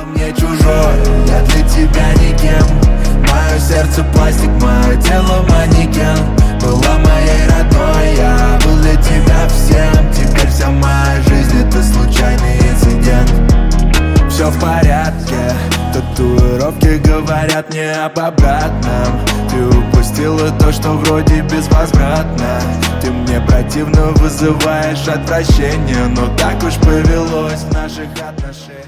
Стало мне чужой, я для тебя никем. Мое сердце пластик, мое тело манекен. Была моей родной, я был для тебя всем. Теперь вся моя жизнь это случайный инцидент. Все в порядке, татуировки говорят мне об обратном. Ты упустила то, что вроде безвозвратно. Ты мне противно вызываешь отвращение, но так уж повелось в наших отношениях.